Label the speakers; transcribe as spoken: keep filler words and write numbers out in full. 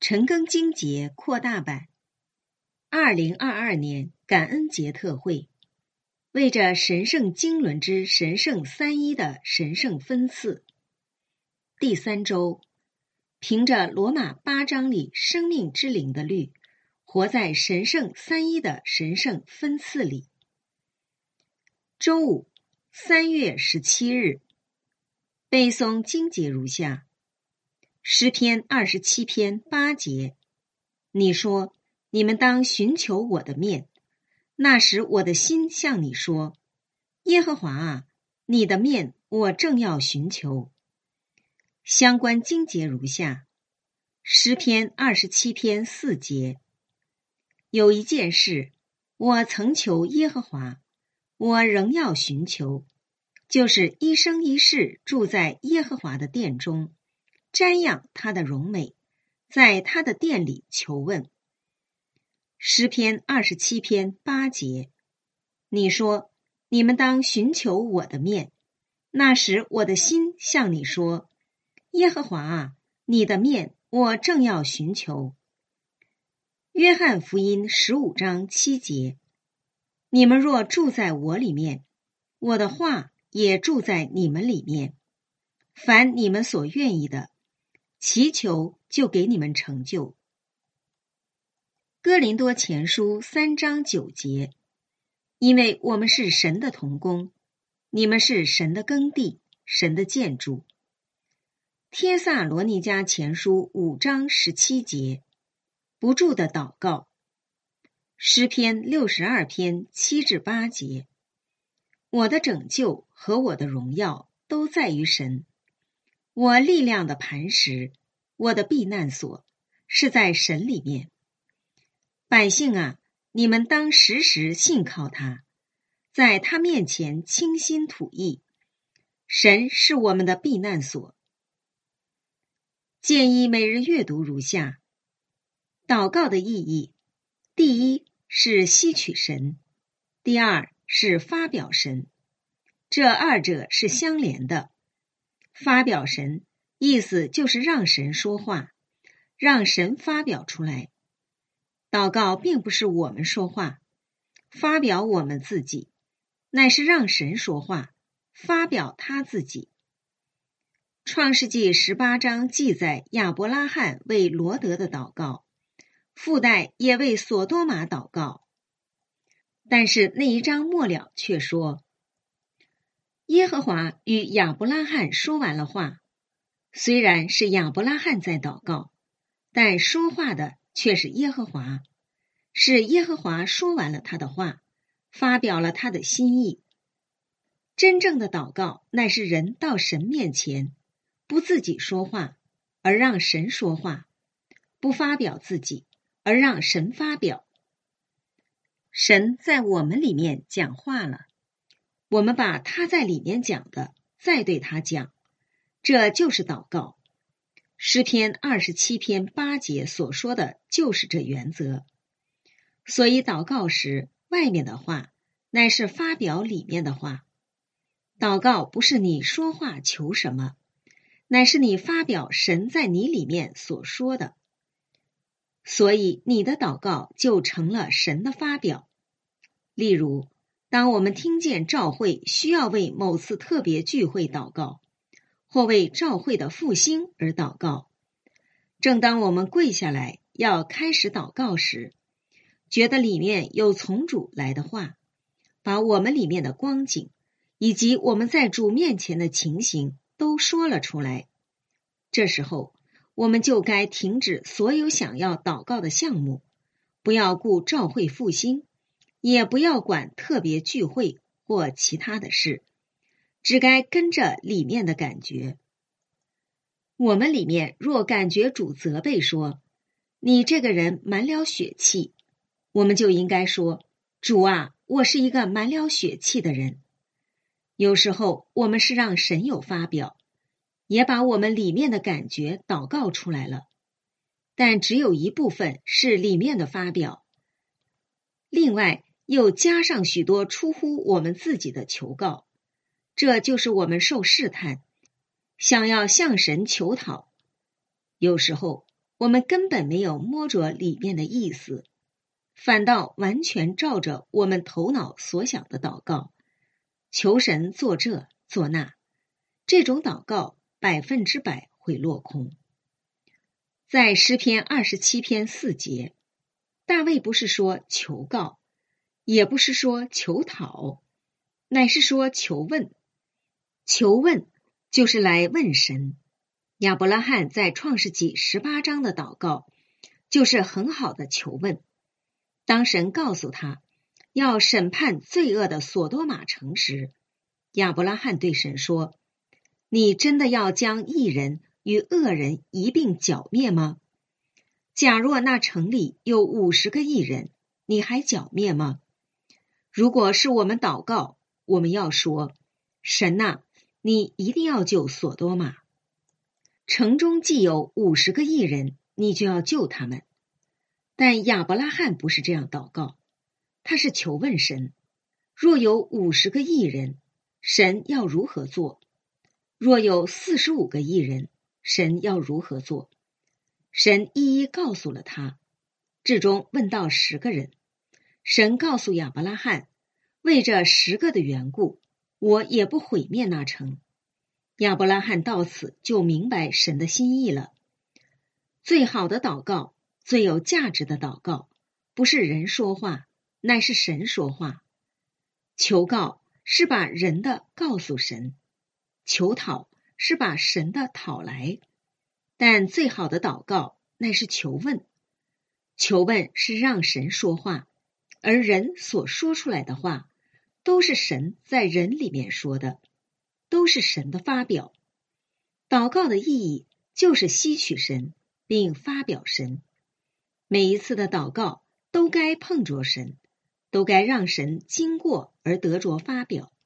Speaker 1: 陈庚经节扩大版二零二二年感恩节特会，为着神圣经纶之神圣三一的神圣分赐，第三周，凭着罗马八章里生命之灵的律，活在神圣三一的神圣分赐里。周五，三月十七日，背诵经节如下：诗篇二十七篇八节，你说，你们当寻求我的面，那时我的心向你说，耶和华啊，你的面我正要寻求。相关经节如下：诗篇二十七篇四节，有一件事，我曾求耶和华，我仍要寻求，就是一生一世住在耶和华的殿中，瞻仰他的荣美，在他的殿里求问。诗篇二十七篇八节，你说，你们当寻求我的面，那时我的心向你说，耶和华啊，你的面我正要寻求。约翰福音十五章七节，你们若住在我里面，我的话也住在你们里面，凡你们所愿意的，祈求就给你们成就。哥林多前书三章九节，因为我们是神的同工，你们是神的耕地，神的建筑。帖撒罗尼迦前书五章十七节，不住的祷告。诗篇六十二篇七至八节，我的拯救和我的荣耀都在于神，我力量的磐石，我的避难所是在神里面。百姓啊，你们当时时信靠他，在他面前倾心吐意，神是我们的避难所。建议每日阅读如下：祷告的意义，第一是吸取神，第二是发表神，这二者是相连的。发表神意思就是让神说话，让神发表出来。祷告并不是我们说话，发表我们自己，乃是让神说话，发表他自己。创世纪十八章记载亚伯拉罕为罗得的祷告，附带也为所多玛祷告。但是那一章末了却说，耶和华与亚伯拉罕说完了话，虽然是亚伯拉罕在祷告，但说话的却是耶和华，是耶和华说完了他的话，发表了他的心意。真正的祷告乃是人到神面前，不自己说话，而让神说话，不发表自己，而让神发表。神在我们里面讲话了，我们把他在里面讲的再对他讲，这就是祷告。诗篇二十七篇八节所说的就是这原则。所以祷告时，外面的话乃是发表里面的话。祷告不是你说话求什么，乃是你发表神在你里面所说的。所以你的祷告就成了神的发表。例如，当我们听见召会需要为某次特别聚会祷告，或为召会的复兴而祷告，正当我们跪下来要开始祷告时，觉得里面有从主来的话，把我们里面的光景以及我们在主面前的情形都说了出来。这时候我们就该停止所有想要祷告的项目，不要顾召会复兴，也不要管特别聚会或其他的事，只该跟着里面的感觉。我们里面若感觉主责备说，你这个人满了血气，我们就应该说，主啊，我是一个满了血气的人。有时候我们是让神有发表，也把我们里面的感觉祷告出来了，但只有一部分是里面的发表，另外又加上许多出乎我们自己的求告，这就是我们受试探，想要向神求讨。有时候我们根本没有摸着里面的意思，反倒完全照着我们头脑所想的祷告，求神做这做那，这种祷告百分之百会落空。在诗篇二十七篇四节，大卫不是说求告，也不是说求讨，乃是说求问。求问就是来问神。亚伯拉罕在创世纪十八章的祷告就是很好的求问。当神告诉他要审判罪恶的所多玛城时，亚伯拉罕对神说，你真的要将义人与恶人一并剿灭吗？假若那城里有五十个义人，你还剿灭吗？如果是我们祷告，我们要说，神啊，你一定要救所多玛。城中既有五十个义人，你就要救他们。但亚伯拉罕不是这样祷告，他是求问神，若有五十个义人，神要如何做？若有四十五个义人，神要如何做？神一一告诉了他，至终问到十个人。神告诉亚伯拉罕，为这十个的缘故，我也不毁灭那城。亚伯拉罕到此就明白神的心意了。最好的祷告，最有价值的祷告，不是人说话，乃是神说话。求告是把人的告诉神，求讨是把神的讨来。但最好的祷告乃是求问。求问是让神说话，而人所说出来的话，都是神在人里面说的，都是神的发表。祷告的意义就是吸取神，并发表神。每一次的祷告都该碰着神，都该让神经过而得着发表。